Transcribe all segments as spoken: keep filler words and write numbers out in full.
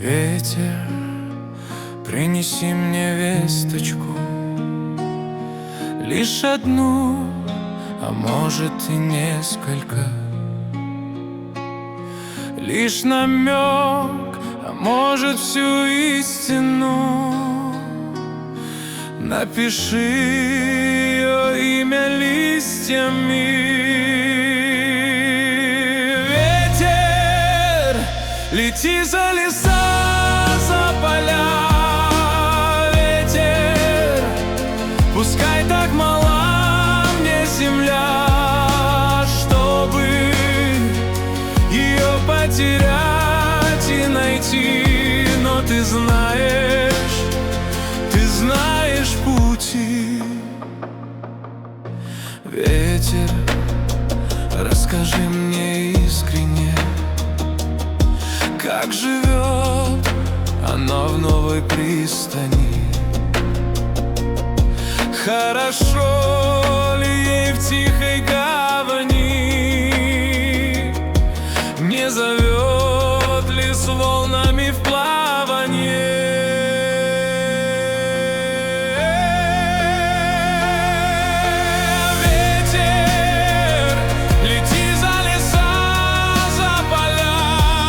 Ветер, принеси мне весточку, лишь одну, а может и несколько. Лишь намек, а может всю истину. Напиши ее имя листьями. Ветер, лети за леса, за поля. Ветер, пускай так мала мне земля, чтобы ее потерять и найти. Но ты знаешь, ты знаешь пути. Ветер, расскажи мне искренне, как живет она в новой пристани. Хорошо ли ей в тихой гавани? Не зовет ли с волнами в плавание? Ветер, лети за леса, за поля.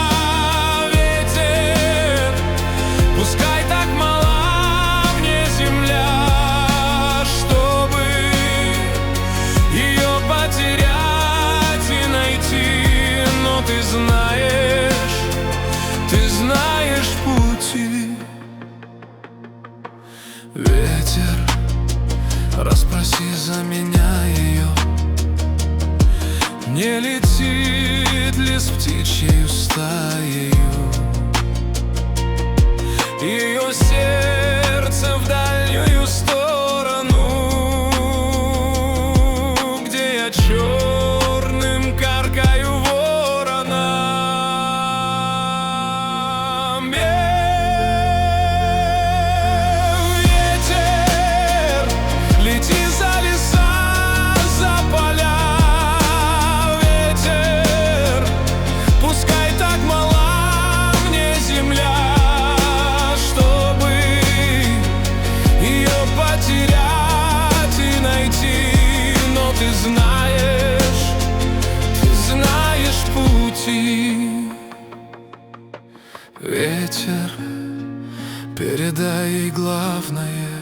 Ветер, пускай так мала мне земля, чтобы ее потерять и найти. Но ты знаешь, ты знаешь пути. Ветер, расспроси за меня ее, не летит ли с птичьей стаею ее сердце в дальнюю сторону, где я черным каркаю вороном. Ветер, лети за леса, за поля. Ветер, пускай так мала мне земля, чтобы ее потерять и найти. Но ты знаешь, ты знаешь пути. Ветер, передай ей главное: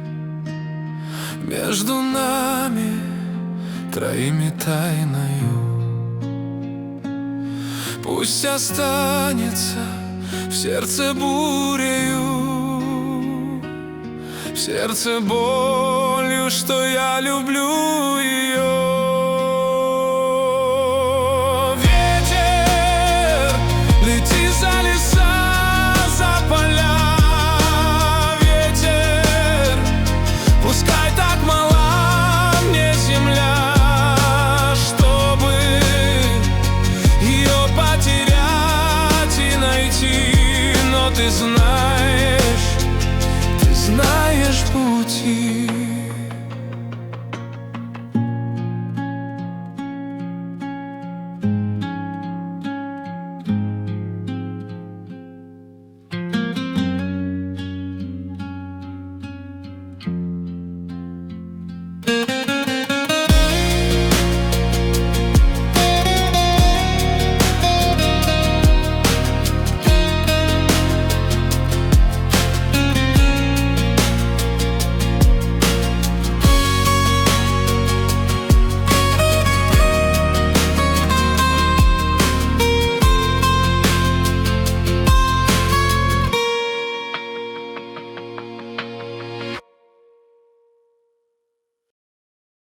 между нами троими тайною пусть останется в сердце бурею, в сердце болью, что я люблю ее.